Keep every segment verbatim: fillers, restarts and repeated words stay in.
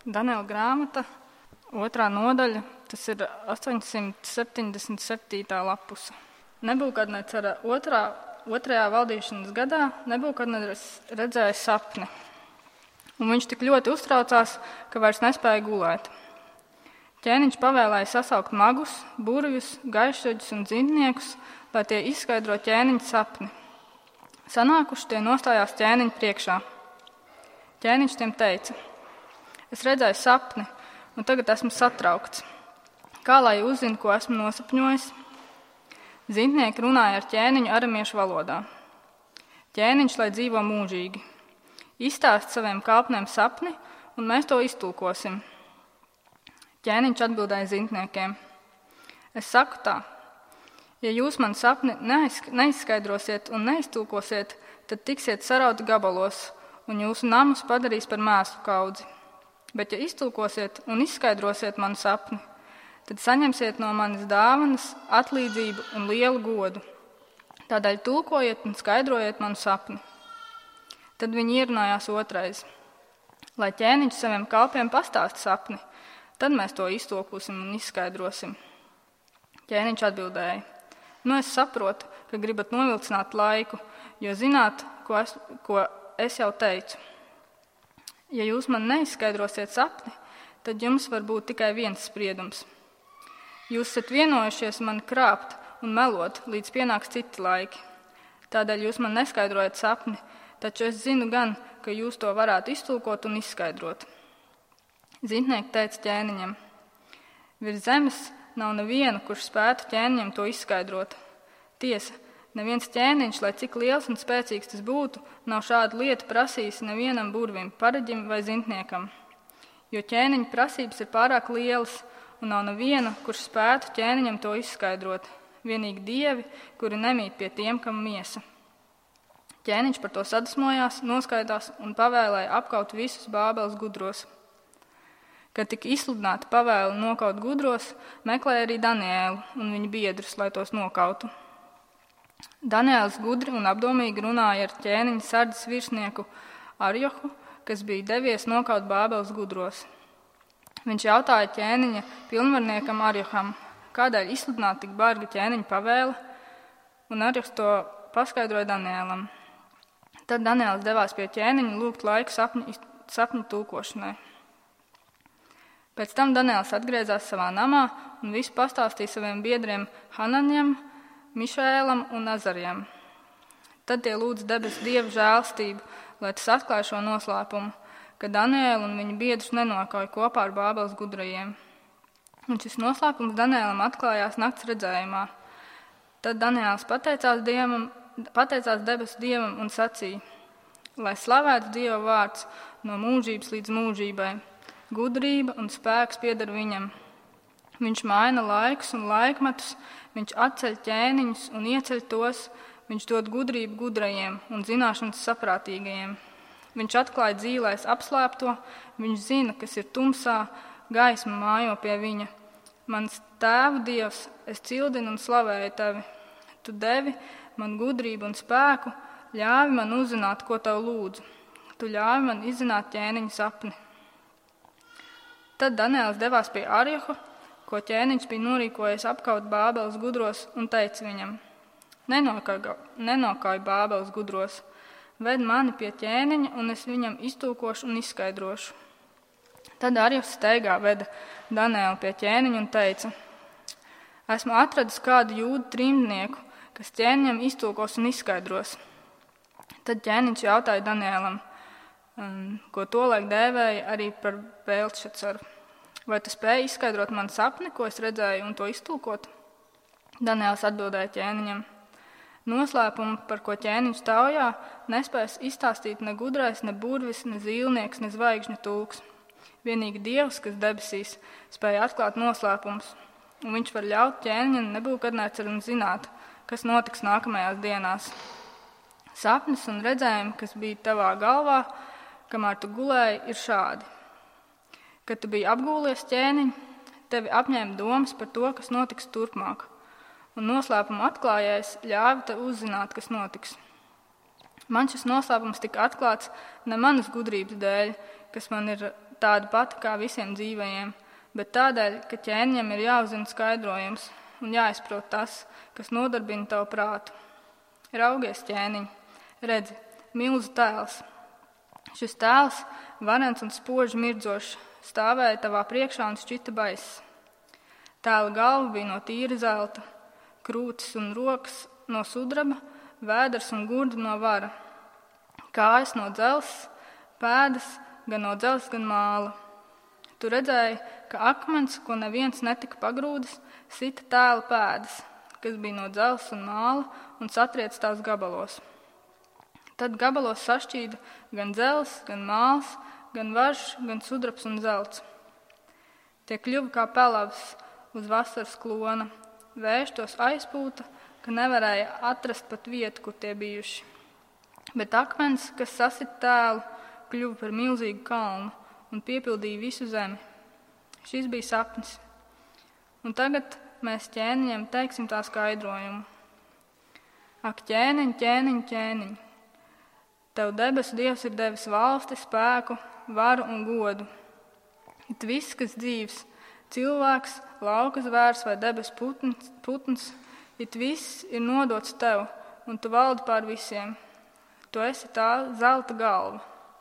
Daniela grāmata, otrā nodaļa, tas ir astoņsimt septiņdesmit septītā lapuse. Nebūkadnecera otrā, otrajā valdīšanas gadā Nebūkadnecers redzēja sapni, un viņš tik ļoti uztraucās, ka vairs nespēja gulēt. Ķēniņš pavēlēja sasaukt magus, burvjus, gaišraģus un dzintniekus, lai tie izskaidro ķēniņa sapni. Sanākuši tie nostājās ķēniņa priekšā. Ķēniņš tiem teica: es redzēju sapni, un tagad esmu satraukts. Kā lai uzzinu, ko esmu nosapņojis? Zintnieki runāja ar ķēniņu aramiešu valodā. Ķēniņš, lai dzīvo mūžīgi. Izstāst saviem kalpniem sapni, un mēs to iztulkosim. Ķēniņš atbildēja zintniekiem: es saku tā, ja jūs man sapni neizskaidrosiet un neiztulkosiet, tad tiksiet sarauti gabalos, un jūsu namus padarīs par mēslu kaudzi. Bet ja iztulkosiet un izskaidrosiet manu sapni, tad saņemsiet no manis dāvanas, atlīdzību un lielu godu. Tādēļ tulkojiet un skaidrojiet manu sapni. Tad viņi ierunājās otrais, lai ķēniņš saviem kalpiem pastāst sapni, tad mēs to iztulkosim un izskaidrosim. Ķēniņš atbildēja: nu es saprotu, ka gribat novilcināt laiku, jo zināt, ko es, ko es jau teicu. Ja jūs man neizskaidrosiet sapni, tad jums var būt tikai viens spriedums. Jūs esat vienojušies mani krāpt un melot, līdz pienāks citi laiki. Tādēļ jūs man neskaidrojat sapni, taču es zinu gan, ka jūs to varētu iztulkot un izskaidrot. Zintnieki teica ķēniņam: virs zemes nav neviena, kurš spētu ķēniņam to izskaidrot. Tiesa, neviens ķēniņš, lai cik liels un spēcīgs tas būtu, nav šādu lietu prasījis nevienam burvim, paraģim vai zintniekam. Jo ķēniņa prasības ir pārāk lielas, un nav neviena, kurš spētu ķēniņam to izskaidrot. Vienīgi dievi, kuri nemīt pie tiem, kam miesa. Ķēniņš par to sadusmojās, noskaidās un pavēlēja apkaut visus Bābeles gudros. Kad tika izsludināta pavēle nokaut gudros, meklēja arī Daniēlu un viņa biedrus, lai tos nokautu. Daniēls gudri un apdomīgi runāja ar ķēniņa sardzes virsnieku Arjohu, kas bija devies nokaut Bābeles gudros. Viņš jautāja ķēniņa pilnvarniekam Arjoham, kādēļ izsludināt tik barga ķēniņa pavēle, un Arjohs to paskaidroja Daniēlam. Tad Daniēls devās pie ķēniņa lūgt laiku sapņu, sapņu tulkošanai. Pēc tam Daniēls atgriezās savā namā un visu pastāstīja saviem biedriem Hananjam, Mišēlam un Azarjam. Tad tie lūdza debesu Dievu žēlstību, lai tas atklāja šo noslēpumu, ka Daniēlu un viņa biedrus nenokauja kopā ar Bābeles gudrajiem. Un šis noslēpums Daniēlam atklājās nakts redzējumā. Tad Daniēls pateicās, dievam, pateicās debesu Dievam un sacīja: lai slavēts Dieva vārds no mūžības līdz mūžībai. Gudrība un spēks pieder viņam. Viņš maina laikus un laikmetus, viņš atceļ ķēniņus un ieceļ tos, viņš dod gudrību gudrajiem un zināšanas saprātīgajiem. Viņš atklāja dzīlēs apslēpto, viņš zina, kas ir tumsā, gaisma mājo pie viņa. Mans tēvu Dievs, es cildinu un slavēju tevi. Tu devi man gudrību un spēku, ļāvi man uzzināt, ko tev lūdzu. Tu ļāvi man izzināt ķēniņa sapni. Tad Daniēls devās pie Arjoha, ko ķēniņš bija norīkojies apkaut Bābeles gudros, un teica viņam: nenokauj Bābeles gudros, ved mani pie ķēniņa, un es viņam iztulkošu un izskaidrošu. Tad Arjohs steigā veda Daniēlu pie ķēniņa un teica: esmu atradis kādu jūdu trimdnieku, kas ķēniņam iztulkos un izskaidros. Tad ķēniņš jautāja Daniēlam, ko tolaik dēvēja arī par Beltšacaru: vai tu spēji izskaidrot man sapni, ko es redzēju, un to iztulkot? Daniēls atbildēja ķēniņam: noslēpumu, par ko ķēniņš taujā, nespēs izstāstīt ne gudrais, ne burvis, ne zīlnieks, ne zvaigžņu tulks. Vienīgi Dievs, kas debesīs, spēja atklāt noslēpumus, un viņš var ļaut ķēniņam Nebūkadneceram zināt, kas notiks nākamajās dienās. Sapnis un redzējumi, kas bija tavā galvā, kamēr tu gulēji, ir šādi. Kad tu biji apgūlies ķēniņ, tevi apņēma domas par to, kas notiks turpmāk, un noslēpuma atklājējs ļāva tev uzzināt, kas notiks. Man šis noslēpums tika atklāts ne manas gudrības dēļ, kas man ir tāda pati kā visiem dzīvajiem, bet tādēļ, ka ķēniņam ir jāuzzina skaidrojums un jāizprot tas, kas nodarbina tavu prātu. Raugies, ķēniņ, redzi, milzu tēls. Šis tēls, varens un spoži mirdzošs, stāvēja tavā priekšā un šķita baiss. Tēla galva bija no tīra zelta, krūtis un rokas no sudraba, vēders un gurdi no vara, kājas no dzelzs, pēdas gan no dzelzs, gan māla. Tu redzēji, ka akmens, ko neviens netika pagrūdis, sita tēla pēdas, kas bija no dzelzs un māla, un satriec tās gabalos. Tad gabalos sašķīda gan dzelzs, gan māls, gan varš, gan sudrabs un zelts. Tie kļuva kā pelavs uz vasaras klona, vējš tos aizpūta, ka nevarēja atrast pat vietu, kur tie bijuši. Bet akmens, kas sasita tēlu, kļuva par milzīgu kalnu un piepildīja visu zemi. Šis bija sapnis. Un tagad mēs ķēniņam teiksim tā skaidrojumu. Ak, ķēniņ, ķēniņ, ķēniņ, tev debesu Dievs ir devis valsti, spēku, varu un godu. It viss, kas dzīvs, cilvēks, lauka zvērs vai debes putns, putns, it viss ir nodots tev, un tu valdi pār visiem. Tu esi tā zelta galva.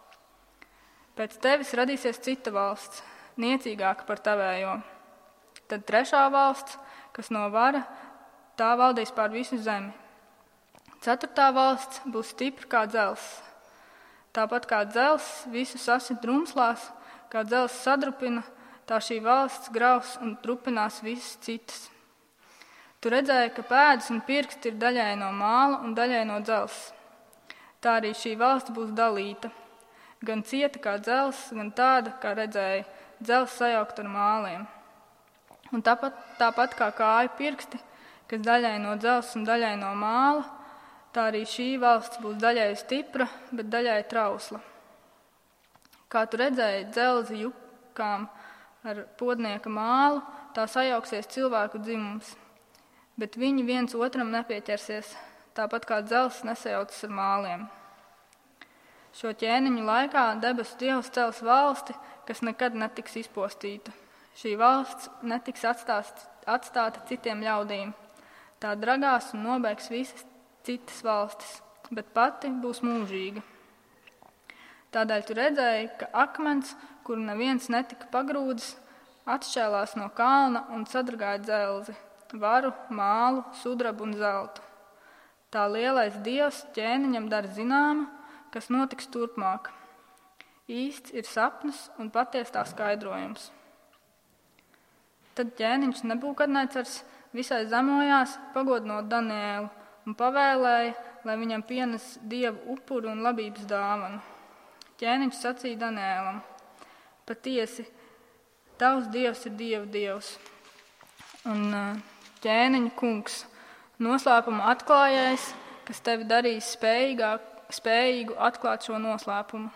Pēc tevis radīsies cita valsts, niecīgāka par tavējo. Tad trešā valsts, kas no vara, tā valdīs pār visu zemi. Ceturtā valsts būs stipra kā dzelzs. Tāpat kā dzelzs visu sasit drumslās, kā dzelzs sadrupina, tā šī valsts graus un trupinās visas citas. Tu redzēji, ka pēdas un pirksti ir daļai no māla un daļai no dzelzs. Tā arī šī valsts būs dalīta, gan cieta kā dzelzs, gan tāda, kā redzēja, dzelzs sajaukt ar māliem. Un tāpat, tāpat kā kāju pirksti, kas daļai no dzelzs un daļai no māla, tā arī šī valsts būs daļai stipra, bet daļai trausla. Kā tu redzēji dzelzi jukām ar podnieka mālu, tā sajauksies cilvēku dzimums, bet viņi viens otram nepieķersies, tāpat kā dzelzs nesajaucas ar māliem. Šo ķēniņu laikā debesu Dievs cels valsti, kas nekad netiks izpostīta. Šī valsts netiks atstāsta, atstāta citiem ļaudīm. Tā dragās un nobeigs visas citas valstis, bet pati būs mūžīga. Tādēļ tu redzēji, ka akmens, kuru neviens netika pagrūdis, atšķēlās no kalna un sadragāja dzelzi, varu, mālu, sudrabu un zeltu. Tā lielais Dievs ķēniņam dara zināma, kas notiks turpmāk. Īsts ir sapnis un patiesi tā skaidrojums. Tad ķēniņš Nebukadnecars visai zemojās, pagodinot Daniēlu un pavēlēja, lai viņam pienes dievu upuru un labības dāvanu. Ķēniņš sacīja Daniēlam: patiesi, tavs Dievs ir Dievu Dievs un ķēniņa kungs, noslēpumu atklājējs, kas tevi darīs spējīgāk, spējīgu atklāt šo noslēpumu.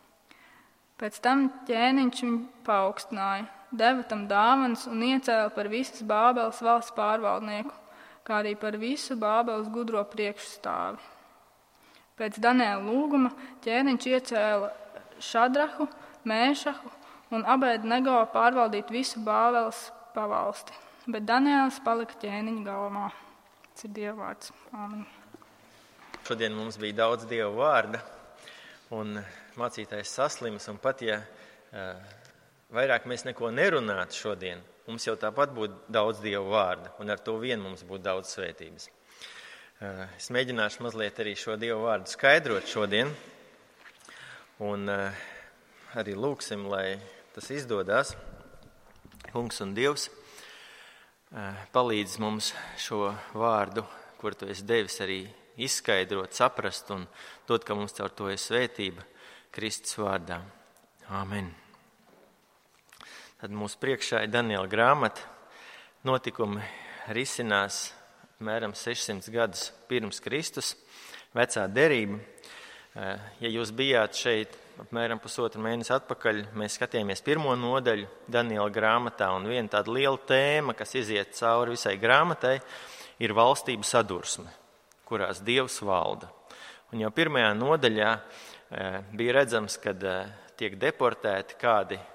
Pēc tam ķēniņš viņu paaugstināja, deva tam dāvanas un iecēla par visas Bābeles valsts pārvaldnieku, kā arī par visu Bābeles gudro priekšstāvi. Pēc Daniēla lūguma ķēniņš iecēla Šadrahu, Mēšahu un Abēdnego pārvaldīt visu Bābeles pavalsti, bet Daniēls palika ķēniņa galvā. Tas ir Dieva vārds. Āmen. Šodien mums bija daudz Dieva vārda, un mācītājs saslims, un pat ja uh, vairāk mēs neko nerunātu šodien, mums jau tāpat būtu daudz Dieva vārda, un ar to vien mums būtu daudz svētības. Uh, es mēģināšu mazliet arī šo Dieva vārdu skaidrot šodien, un uh, arī lūksim, lai tas izdodās. Kungs un Dievs uh, palīdz mums šo vārdu, kur tu esi devis, arī izskaidrot, saprast un dot, ka mums caur to ir svētība Kristus vārdā. Āmen. Tad mūsu priekšā ir Daniela grāmata. Notikumi risinās apmēram sešsimts gadus pirms Kristus, vecā derība. Ja jūs bijāt šeit apmēram pusotru mēnesi atpakaļ, mēs skatījāmies pirmo nodaļu Daniela grāmatā, un viena tāda liela tēma, kas iziet cauri visai grāmatai, ir valstību sadursme, kurās Dievs valda. Un jau pirmajā nodaļā e, bija redzams, kad e, tiek deportēti kādi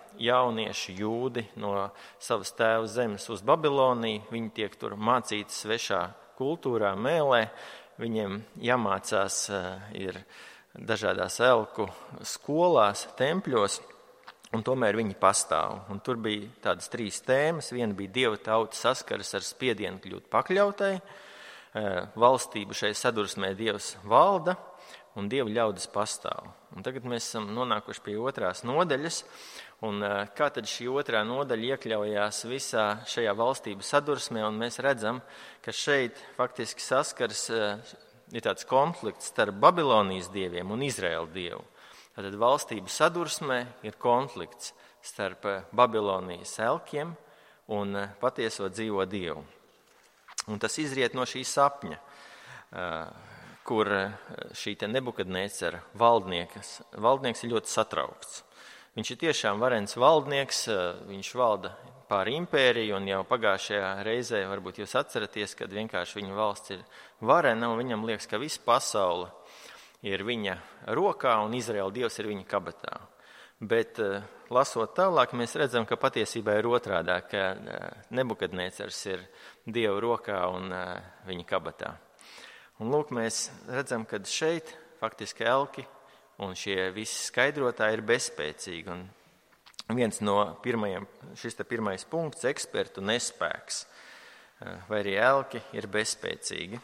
jaunieši jūdi no savas tēva zemes uz Babiloniju. Viņi tiek tur mācīti svešā kultūrā, mēlē. Viņiem jāmācās ir dažādās elku skolās, tempļos, un tomēr viņi pastāv. Un tur bija tādas trīs tēmas. Viena bija dieva tauta saskaras ar spiedienu kļūt pakļautai. Valstību šai sadursmē Dievs valda un Dieva ļaudis pastāv. Un tagad mēs esam nonākuši pie otrās nodaļas. Un kā tad šī otrā nodaļa iekļaujās visā šajā valstību sadursmē, un mēs redzam, ka šeit faktiski saskars ir tāds konflikts starp Babilonijas dieviem un Izraēla dievu. Tātad valstību sadursmē ir konflikts starp Babilonijas elkiem un patieso dzīvo dievu. Un tas izriet no šī sapņa, kur šī te Nebukadnecera valdnieks, valdnieks ir ļoti satraukts. Viņš ir tiešām varens valdnieks, viņš valda pār impēriju, un jau pagājušajā reizē, varbūt jūs atceraties, kad vienkārši viņa valsts ir varena, un viņam liekas, ka visa pasaule ir viņa rokā, un Izraēla dievs ir viņa kabatā. Bet, lasot tālāk, mēs redzam, ka patiesībā ir otrādā, ka Nebukadnecers ir Dieva rokā un viņa kabatā. Un lūk, mēs redzam, ka šeit faktiski elki un šie visi skaidrotāji ir bezspēcīgi. Un viens no pirmajiem, šis te pirmais punkts, ekspertu nespēks, vai arī elki ir bezspēcīgi.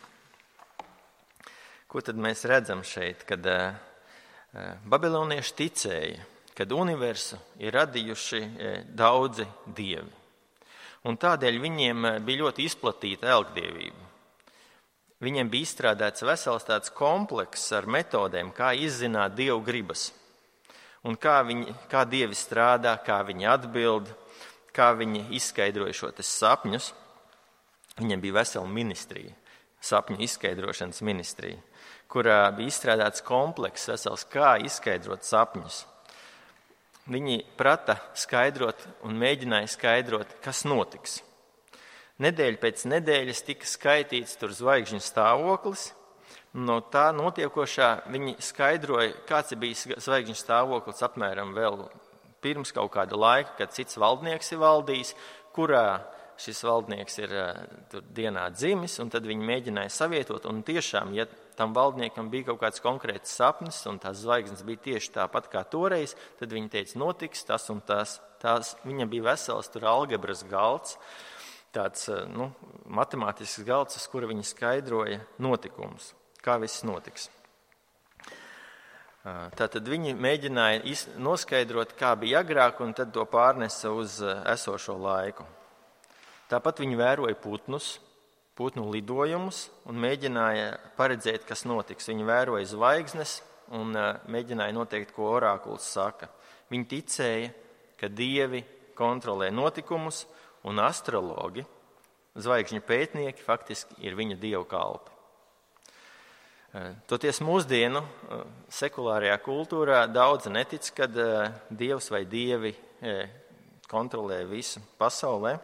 Ko tad mēs redzam šeit, kad babilonieši ticēja, kad universu ir radījuši daudzi dievi. Un tādēļ viņiem bija ļoti izplatīta elkdievība. Viņiem bija izstrādāts vesels tāds komplekss ar metodēm, kā izzināt dievu gribas. Un kā, viņi, kā dievi strādā, kā viņi atbild, kā viņi izskaidroja šo te sapņus. Viņiem bija vesela ministrija, sapņu izskaidrošanas ministrija, kurā bija izstrādāts komplekss vesels, kā izskaidrot sapņus. Viņi prata skaidrot un mēģināja skaidrot, kas notiks. Nedēļa pēc nedēļas tika skaitīts tur zvaigžņu stāvoklis. No tā notiekošā viņi skaidroja, kāds ir bijis zvaigžņu stāvoklis apmēram vēl pirms kaut kāda laika, kad cits valdnieks ir valdījis, kurā šis valdnieks ir tur dienā dzimis, un tad viņi mēģināja savietot, un tiešām, ja tam valdniekam bija kaut kāds konkrēts sapnis, un tās zvaigznes bija tieši tāpat kā toreiz, tad viņi teica, notiks tas un tas. Tās, viņam bija vesels tur algebras galds, tāds nu, matemātisks galds, uz kura viņi skaidroja notikumus, kā viss notiks. Tātad viņi mēģināja noskaidrot, kā bija agrāk, un tad to pārnesa uz esošo laiku. Tāpat viņi vēroja putnus, putnu lidojumus un mēģināja paredzēt, kas notiks. Viņi vēroja zvaigznes un mēģināja noteikt, ko orākuls saka. Viņi ticēja, ka dievi kontrolē notikumus un astrologi, zvaigžņu pētnieki, faktiski ir viņa dievu kalpi. Toties mūsdienu sekulārajā kultūrā daudzi netic, kad dievs vai dievi kontrolē visu pasaulē.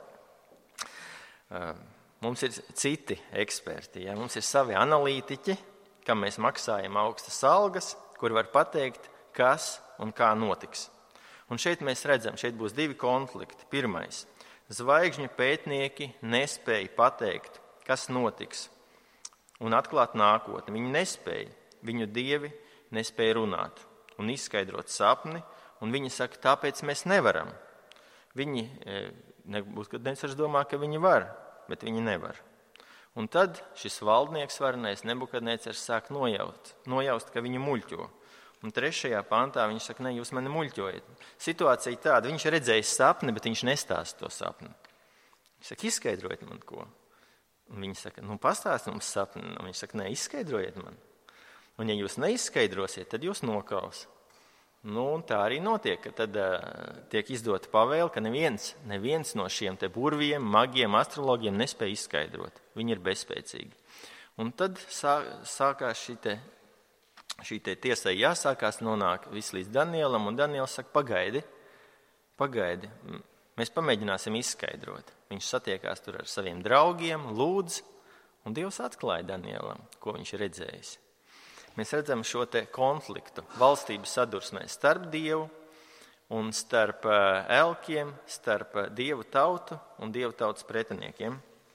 Mums ir citi eksperti, ja? Mums ir savi analītiķi, kam mēs maksājam augstas algas, kur var pateikt, kas un kā notiks. Un šeit mēs redzam, šeit būs divi konflikti. Pirmais, zvaigžņu pētnieki nespēja pateikt, kas notiks un atklāt nākotni. Viņi nespēja, viņu dievi nespēja runāt un izskaidrot sapni, un viņi saka, tāpēc mēs nevaram. Viņi, Nebukadnecers domā, ka viņi var, bet viņi nevar. Un tad šis valdnieks varenais Nebukadnecers sāk nojaust, nojaust, ka viņu muļķo. Un trešajā pantā viņš saka, ne, jūs mani muļķojat. Situācija tāda, viņš redzējis sapni, bet viņš nestāsta to sapni. Viņš saka, izskaidrojiet man ko. Un viņi saka, nu pastāst mums sapni. Un viņš saka, ne, izskaidrojiet man. Un ja jūs neizskaidrosiet, tad jūs nokaus. Nu, un tā arī notiek, ka tad uh, tiek izdota pavēle, ka neviens, neviens no šiem te burviem, magiem, astrologiem nespēja izskaidrot. Viņi ir bezspēcīgi. Un tad sā, sākās šī te, šī te tiesai jāsākās, nonāk viss līdz Danielam, un Daniels saka, pagaidi, pagaidi, mēs pamēģināsim izskaidrot. Viņš satiekās tur ar saviem draugiem, lūdz, un Dievs atklāja Danielam, ko viņš ir redzējis. Mēs redzam šo te konfliktu valstību sadursmē starp Dievu un starp elkiem, starp dievu tautu un dievu tautas pretiniekiem.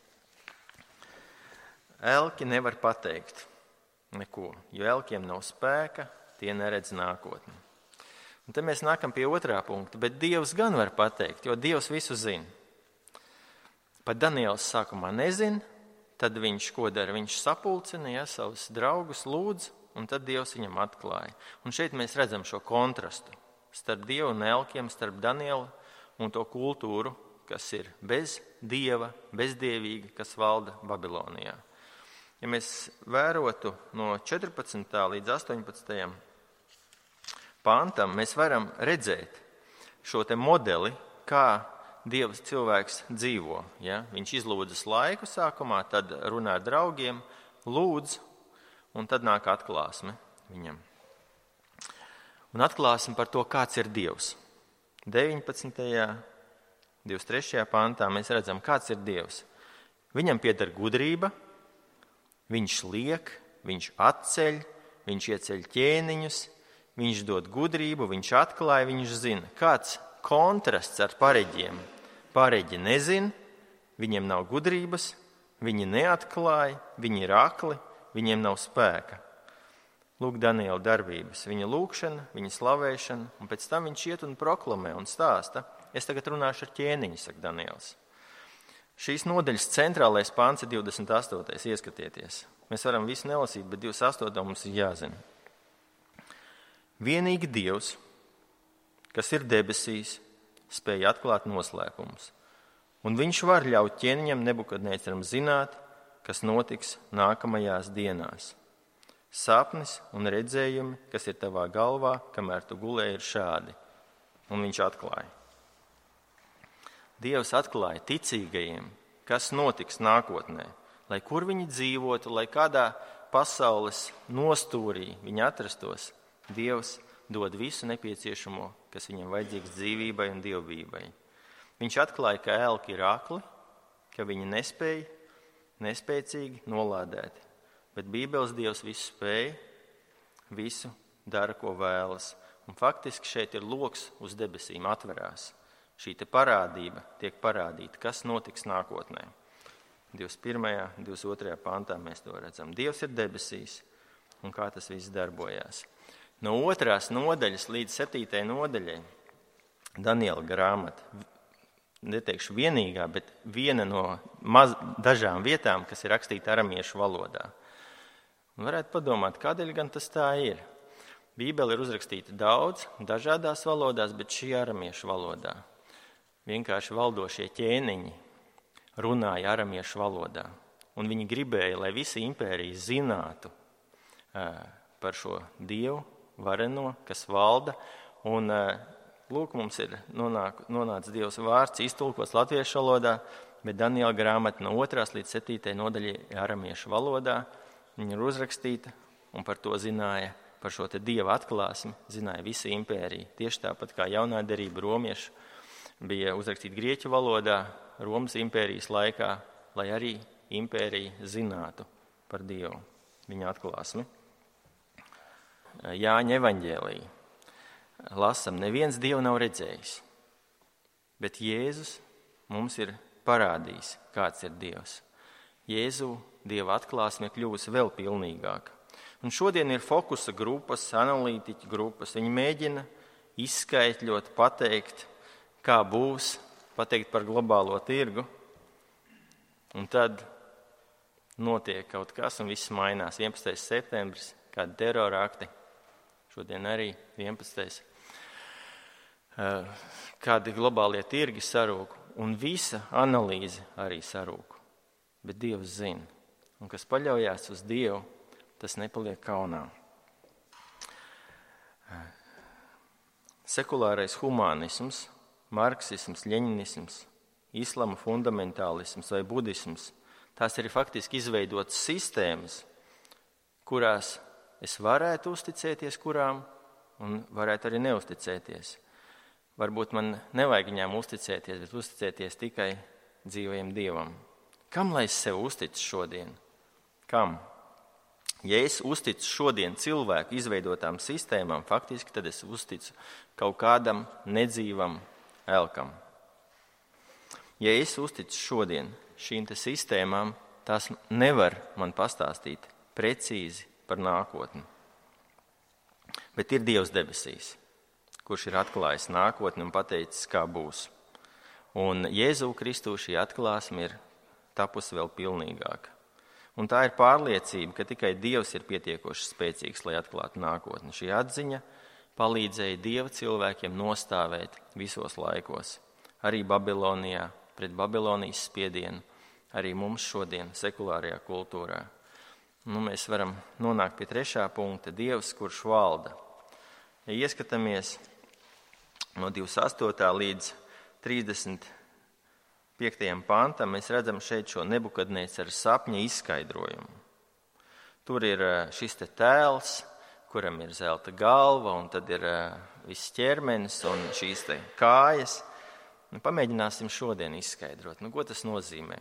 Elki nevar pateikt neko, jo elkiem nav spēka, tie neredz nākotni. Un te mēs nākam pie otrā punkta, bet Dievs gan var pateikt, jo Dievs visu zina. Pat Daniels sākumā nezina, tad viņš ko dara? Viņš sapulcina, ja, savus draugus lūdz, un tad Dievs viņam atklāja. Un šeit mēs redzam šo kontrastu starp Dievu un elkiem, starp Danielu un to kultūru, kas ir bez Dieva, bezdievīga, kas valda Babilonijā. Ja mēs vērotu no četrpadsmitā līdz astoņpadsmitajam pantam, mēs varam redzēt šo te modeli, kā Dievs cilvēks dzīvo. Ja? Viņš izlūdzas laiku sākumā, tad runā ar draugiem, lūdz, un tad nāk atklāsme viņam. Un atklāsme par to, kāds ir Dievs. deviņpadsmitajā, divdesmit trešajā pantā mēs redzam, kāds ir Dievs. Viņam pieder gudrība, viņš liek, viņš atceļ, viņš ieceļ ķēniņus, viņš dod gudrību, viņš atklāja, viņš zina. Kāds kontrasts ar pareģiem. Pareģi nezina, viņiem nav gudrības, viņi neatklāja, viņi ir akli, viņiem nav spēka. Lūk Daniela darbības, viņa lūkšana, viņa slavēšana, un pēc tam viņš iet un proklamē un stāsta. Es tagad runāšu ar ķēniņu, saka Daniels. Šīs nodaļas centrālais pants ir divdesmit astotais ieskatieties. Mēs varam visu nelasīt, bet divdesmit astotais mums ir jāzina. Vienīgi Dievs, kas ir debesīs, spēja atklāt noslēpumus. Un viņš var ļaut ķēniņam Nebukadnēcaram zināt, kas notiks nākamajās dienās. Sapnis un redzējumi, kas ir tavā galvā, kamēr tu gulēji, ir šādi. Un viņš atklāja. Dievs atklāja ticīgajiem, kas notiks nākotnē, lai kur viņi dzīvotu, lai kādā pasaules nostūrī viņi atrastos. Dievs dod visu nepieciešamo, kas viņam vajadzīgs dzīvībai un dievbijai. Viņš atklāja, ka elki ir akli, ka viņi nespēja, nespēcīgi nolādēti. Bet Bībeles Dievs visu spēja, visu dara, ko vēlas. Un faktiski šeit ir loks uz debesīm atverās. Šī te parādība tiek parādīta, kas notiks nākotnē. divdesmit pirmajā, divdesmit otrajā pantā mēs to redzam. Dievs ir debesīs un kā tas viss darbojās. No otrās nodaļas līdz septītajai nodaļai Daniela grāmata, neteikšu vienīgā, bet viena no maz, dažām vietām, kas ir rakstīta aramiešu valodā. Un varētu padomāt, kādēļ gan tas tā ir. Bībele ir uzrakstīta daudz, dažādās valodās, bet šī aramiešu valodā. Vienkārši valdošie ķēniņi runāja aramiešu valodā. Un viņi gribēja, lai visa impērija zinātu uh, par šo Dievu vareno, kas valda. Un uh, lūk, mums ir nonāk, nonācis Dievs vārds, iztulkots latviešu valodā, bet Daniela grāmata no otrās līdz septītajai nodaļai ir aramiešu valodā. Viņa ir uzrakstīta un par to zināja, par šo te Dieva atklāsmi, zināja visa impērija. Tieši tāpat kā jaunā derība romiešu bija uzrakstīta grieķu valodā Romas impērijas laikā, lai arī impērija zinātu par Dievu, viņa atklāsmi. Jāņa evaņģēlija. Lasam, neviens Dievu nav redzējis, bet Jēzus mums ir parādījis, kāds ir Dievs. Jēzu Dieva atklāsme kļuvusi vēl pilnīgāka. Un šodien ir fokusa grupas, analītiķu grupas. Viņi mēģina izskaitļot, pateikt, kā būs, pateikt par globālo tirgu. Un tad notiek kaut kas un viss mainās. vienpadsmitais septembris, kādi terora akti. Šodien arī vienpadsmitais Kādi globālie tirgi sarūk. Un visa analīze arī sarūk. Bet Dievs zina. Un kas paļaujās uz Dievu, tas nepaliek kaunā. Sekulārais humānisms, marksisms, ļeņinisms, islama fundamentālisms vai budisms, tās ir faktiski izveidotas sistēmas, kurās es varētu uzticēties kurām un varētu arī neuzticēties. Varbūt man nevajag viņām uzticēties, bet uzticēties tikai dzīvajam Dievam. Kam lai es sev uzticu šodien? Kam? Ja es uzticu šodien cilvēku izveidotām sistēmām, faktiski tad es uzticu kaut kādam nedzīvam elkam. Ja es uzticu šodien šīm te sistēmām, tās nevar man pastāstīt precīzi par nākotni. Bet ir Dievs debesīs, kurš ir atklājis nākotni un pateicis, kā būs. Un Jēzu Kristu šī atklāsme ir tapusi vēl pilnīgāka. Un tā ir pārliecība, ka tikai Dievs ir pietiekoši spēcīgs, lai atklātu nākotni. Šī atziņa palīdzēja Dieva cilvēkiem nostāvēt visos laikos. Arī Babilonijā, pret Babilonijas spiedienu, arī mums šodien sekulārajā kultūrā. Nu, mēs varam nonākt pie trešā punkta – Dievs, kurš valda. Ja ieskatāmies no divdesmit astotā līdz trīsdesmit piektajam pantam, mēs redzam šeit šo Nebukadnecera sapņa izskaidrojumu. Tur ir šis te tēls, kuram ir zelta galva, un tad ir viss ķermenis un šīs te kājas. Nu, pamēģināsim šodien izskaidrot, nu, ko tas nozīmē.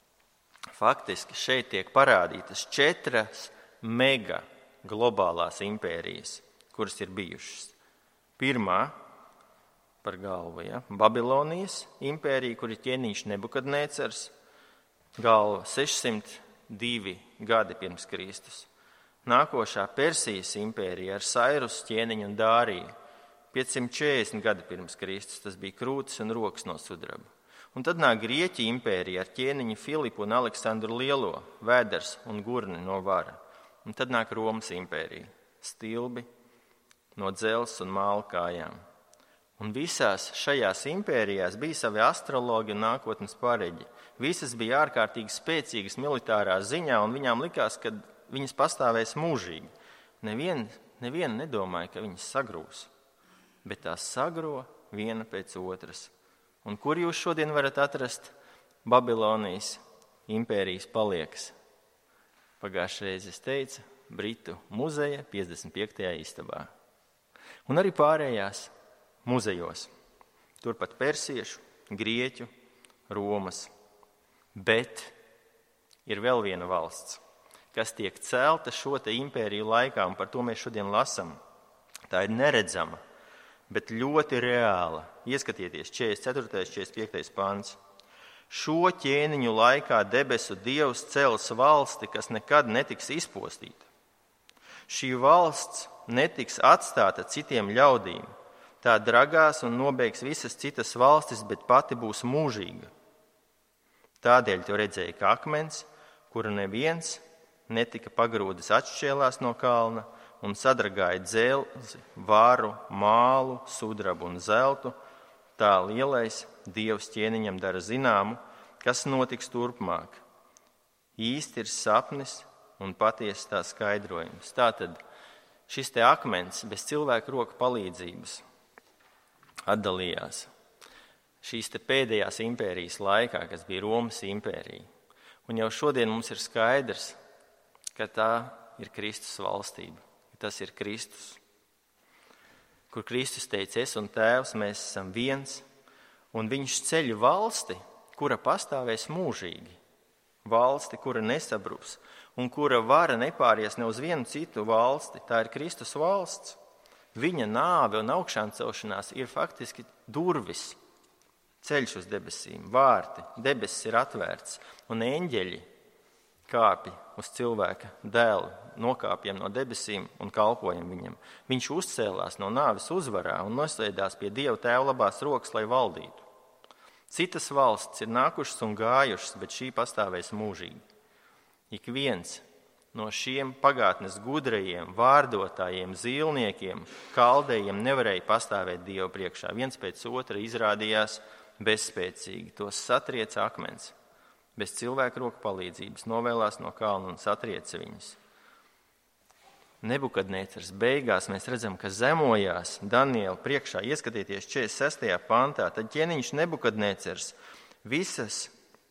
Faktiski šeit tiek parādītas četras mega globālās impērijas, kuras ir bijušas. Pirmā par galvu, ja? Babilonijas impērija, kur ir ķēniņš Nebukadnecers, galva sešsimt divi gadi pirms Kristus. Nākošā Persijas impērija ar Sairus ķēniņu un Dāriju, piecsimt četrdesmit gadi pirms Kristus, tas bija krūtis un rokas no sudraba. Un tad nāk Grieķija impērija ar ķēniņu Filipu un Aleksandru Lielo, vēders un gurni no vara. Un tad nāk Romas impērija, stilbi no dzelzs un māla kājām. Un visās šajās impērijās bija savi astrologi un nākotnes pareģi. Visas bija ārkārtīgi spēcīgas militārā ziņā, un viņām likās, ka viņas pastāvēs mūžīgi. Nevien, nevien nedomāja, ka viņas sagrūs, bet tās sagro viena pēc otras. Un kur jūs šodien varat atrast Babilonijas impērijas paliekas? Pagājušajā reizē es teicu, Britu muzeja piecdesmit piektajā istabā. Un arī pārējās muzejos. Turpat persiešu, grieķu, Romas. Bet ir vēl viena valsts, kas tiek celta šo te impēriju laikā, un par to mēs šodien lasam. Tā ir neredzama, bet ļoti reāla. Ieskatieties, četrdesmit ceturtais, četrdesmit piektais pants. Šo ķēniņu laikā debesu Dievs cels valsti, kas nekad netiks izpostīta. Šī valsts netiks atstāta citiem ļaudīm. Tā dragās un nobeigs visas citas valstis, bet pati būs mūžīga. Tādēļ to redzēja kā akmens, kura neviens netika pagrūdis atšķēlās no kalna un sadragāja dzelzi, varu, mālu, sudrabu un zeltu. Tā lielais Dievs ķēniņam dara zināmu, kas notiks turpmāk. Īsti ir sapnis un patiesi tā skaidrojums. Tātad šis te akmens bez cilvēku roku palīdzības atdalījās šīs te pēdējās impērijas laikā, kas bija Romas impērija. Un jau šodien mums ir skaidrs, ka tā ir Kristus valstība, ka tas ir Kristus. Kur Kristus teica, es un Tēvs, mēs esam viens, un viņš ceļ valsti, kura pastāvēs mūžīgi. Valsti, kura nesabrūs, un kura vara nepāries ne uz vienu citu valsti. Tā ir Kristus valsts. Viņa nāve un augšām celšanās ir faktiski durvis, ceļš uz debesīm, vārti, debesis ir atvērts, un eņģeļi kāpi uz cilvēka dēlu, nokāpjam no debesīm un kalpojam viņam. Viņš uzcēlās no nāves uzvarā un nosēdās pie Dieva Tēva labās rokas, lai valdītu. Citas valsts ir nākušas un gājušas, bet šī pastāvēs mūžīgi. Ik viens no šiem pagātnes gudrajiem, vārdotājiem, zīlniekiem, kaldējiem nevarēja pastāvēt Dievu priekšā. Viens pēc otra izrādījās bezspēcīgi. Tos satrieca akmens. Bez cilvēku roku palīdzības novēlās no kalna un satrieca viņus. Nebukadnecers beigās mēs redzam, ka zemojās Daniela priekšā. Ieskatieties četrdesmit sestajā pantā. Tad ķēniņš Nebukadnecers visas,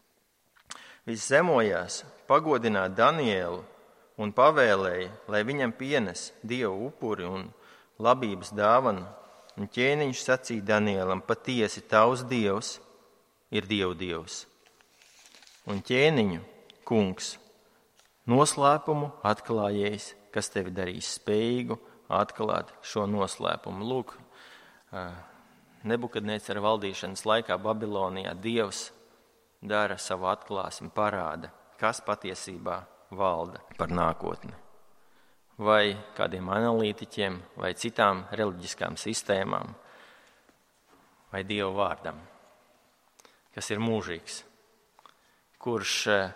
viss zemojās pagodināt Danielu un pavēlēja, lai viņam pienes Dievu upuri un labības dāvanu. Un ķēniņš sacīja Danielam, patiesi tavs Dievs ir Dievu Dievs. Un ķēniņu kungs noslēpumu atklājējs, kas tevi darīs spējīgu atklāt šo noslēpumu. Lūk, Nebukadnecera valdīšanas laikā Babilonijā Dievs dara savu atklāsmi, parāda, kas patiesībā valda par nākotni. Vai kādiem analītiķiem, vai citām reliģiskām sistēmām, vai Dieva vārdam, kas ir mūžīgs, kurš,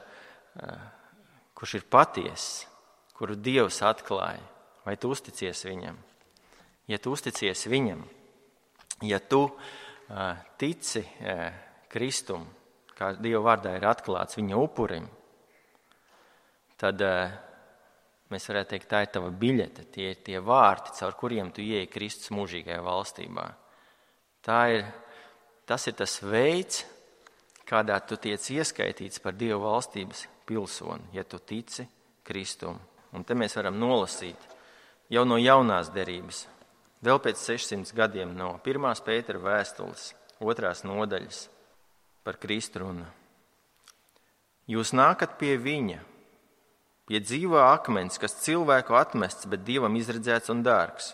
kurš ir patiess, kuru Dievs atklāja, vai tu uzticies viņam? Ja tu uzticies viņam, ja tu uh, tici uh, Kristum, kā Dieva vārdā ir atklāts viņa upurim, tad uh, mēs varētu teikt, tā ir tava biļete, tie ir tie vārti, caur kuriem tu ieeji Kristus mūžīgajā valstībā. Tā ir, tas ir tas veids, kādā tu tiec ieskaitīts par Dieva valstības pilsoni, ja tu tici Kristum. Un te mēs varam nolasīt jau no jaunās derības, vēl pēc sešsimts gadiem no pirmās Pētera vēstules, otrās nodaļas par Kristu runa. Jūs nākat pie viņa, pie dzīvā akmens, kas cilvēku atmests, bet Dievam izredzēts un dārgs.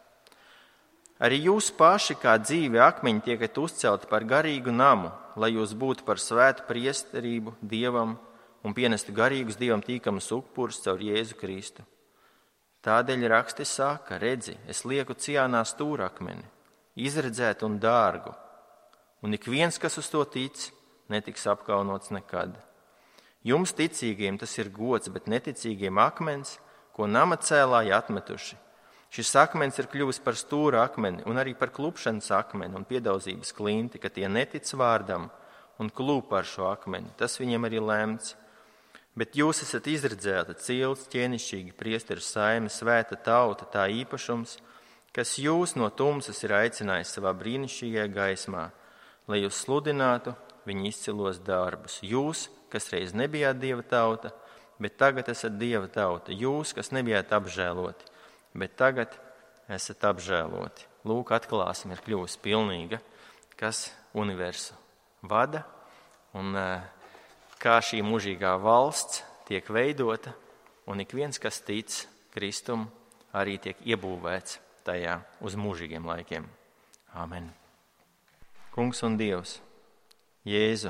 Arī jūs paši kā dzīvi akmeņi tiekat uzcelti par garīgu namu, lai jūs būtu par svētu priesterību Dievam un pienestu garīgus Dievam tīkamus upurus caur Jēzu Kristu. Tādēļ raksti saka, redzi, es lieku Ciānā stūrakmeni, izredzētu un dārgu, un ik viens, kas uz to tic, netiks apkaunots nekad. Jums ticīgiem tas ir gods, bet neticīgiem akmens, ko nama cēlāji atmetuši. Šis akmens ir kļuvis par stūra akmeni un arī par klupšanas akmeni un piedaudzības klinti, ka tie netic vārdam un klūp par šo akmeni. Tas viņiem arī lemts. Bet jūs esat izredzēta, cilts, ķēnišķīgi, priesteru saime, svēta tauta, tā īpašums, kas jūs no tumsas ir aicinājis savā brīnišķīgajā gaismā, lai jūs sludinātu viņa izcilos darbus. Jūs, kas reiz nebijāt Dieva tauta, bet tagad esat Dieva tauta. Jūs, kas nebijāt apžēloti, bet tagad esat apžēloti. Lūk, atklāsme ir kļuvusi pilnīga, kas universu vada un kā šī mūžīgā valsts tiek veidota, un ik viens, kas tic Kristum, arī tiek iebūvēts tajā uz mūžīgiem laikiem. Āmen. Kungs un Dievs, Jēzu,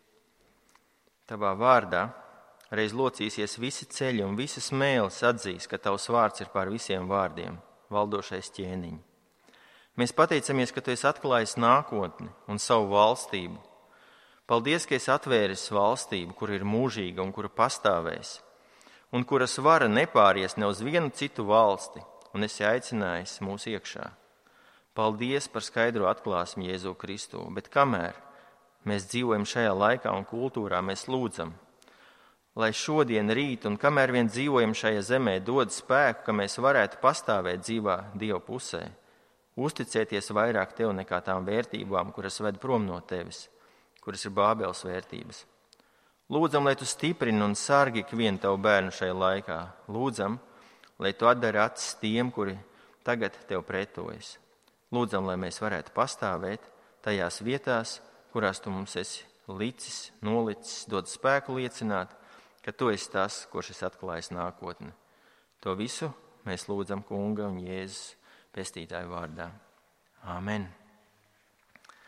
tavā vārdā reiz locīsies visi ceļi un visas mēles atzīs, ka tavs vārds ir pār visiem vārdiem, valdošais ķēniņi. Mēs pateicamies, ka tu esi atklājis nākotni un savu valstību. Paldies, ka esi atvēris valstību, kur ir mūžīga un kura pastāvēs, un kuras vara nepāries ne uz vienu citu valsti, un esi aicinājis mūs iekšā. Paldies par skaidro atklāsmi Jēzu Kristu, bet kamēr mēs dzīvojam šajā laikā un kultūrā, mēs lūdzam, lai šodien, rīt un kamēr vien dzīvojam šajā zemē, dod spēku, ka mēs varētu pastāvēt dzīvā Dieva pusē, uzticēties vairāk tev nekā tām vērtībām, kuras ved prom no tevis, kuras ir Bābeles vērtības. Lūdzam, lai tu stiprini un sargi ikvienu tavu bērnu šajā laikā. Lūdzam, lai tu atdari acis tiem, kuri tagad tev pretojas. Lūdzam, lai mēs varētu pastāvēt tajās vietās, kurās tu mums esi licis, nolicis, dod spēku liecināt, ka tu esi tas, kurš esi atklājis nākotni. To visu mēs lūdzam Kunga un Jēzus pestītāju vārdā. Āmen.